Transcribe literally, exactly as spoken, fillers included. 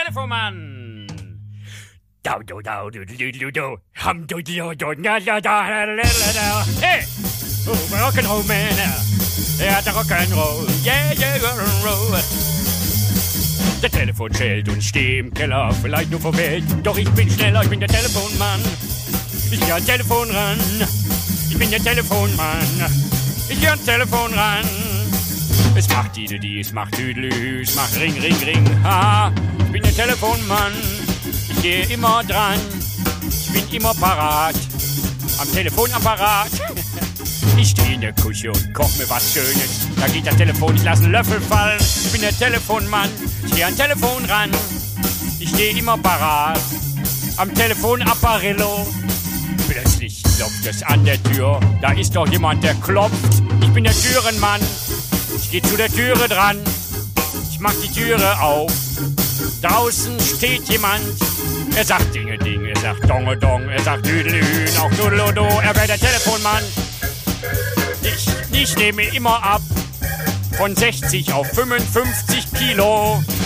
Telefonmann. Dau, dau, dau, du, du, du, du. Hum, du, du, du, na, da, da, la, la, la. Hey! Oh, Rock'n'Roll Man. Er hat Rock'n'Roll. Yeah, yeah, Rock'n'Roll. Der Telefon schellt und steh im Keller, vielleicht nur verwählt. Doch ich bin schneller, ich bin der Telefonmann. Ich geh ans Telefon ran. Ich bin der Telefonmann. Ich geh ans Telefon ran. Es macht Dideli, es macht Düdelü, es macht Ring, Ring, Ring. Ha, ich bin der Telefonmann. Ich gehe immer dran. Ich bin immer parat. Am Telefonapparat. Ich stehe in der Küche und koch mir was Schönes. Da geht das Telefon, ich lasse einen Löffel fallen. Ich bin der Telefonmann. Ich gehe ans Telefon ran. Ich stehe immer parat. Am Telefonapparillo. Plötzlich klopft es an der Tür. Da ist doch jemand, der klopft. Ich bin der Türenmann. Ich geh zu der Türe dran. Ich mach die Türe auf. Draußen steht jemand. Er sagt Dinge, Dinge. Er sagt Donge, Dong. Er sagt Düdelü. Auch Dudelodo. Er wäre der Telefonmann. Ich, ich nehme immer ab. Von sechzig auf fünfundfünfzig Kilo.